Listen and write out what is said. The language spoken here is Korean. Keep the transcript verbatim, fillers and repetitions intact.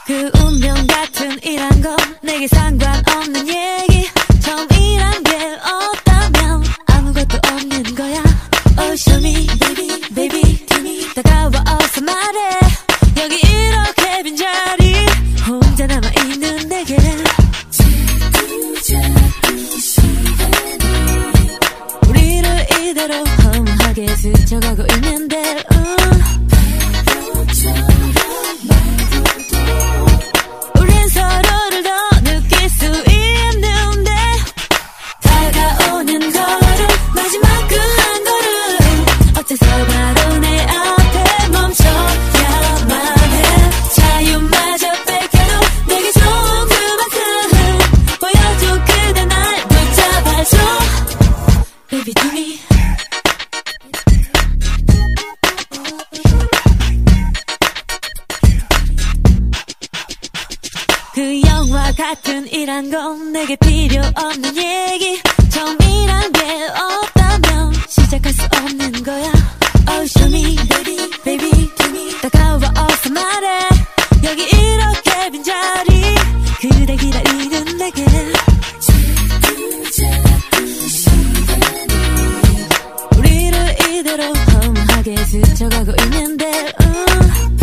그 운명 같은 이란 건 내게 상관없는 얘기. 처음이란 게 없다면 아무것도 없는 거야. Oh show me baby baby baby 다가와 어서 말해. 여기 이렇게 빈자리 혼자 남아있는 내게 우리를 이대로 허무하게 스쳐가고 있는데 uh. 우린 서로를 더 느낄 수 있는데 다가오는 걸음 마지막 그 한 걸음 어째서 바로 내 앞에 멈춰야만 해. 자유마저 뺏겨도 내게 좋은 그만큼 보여줘. 그대 날 붙잡아줘 Baby do me. 그 영화 같은 이란 건 내게 필요 없는 얘기. 처음이란 게 없다면 시작할 수 없는 거야. Oh show me baby baby 다가와 어서 말해. 여기 이렇게 빈자리 그대 기다리는 내게 우리를 이대로 허무하게 스쳐가고 있는데 uh.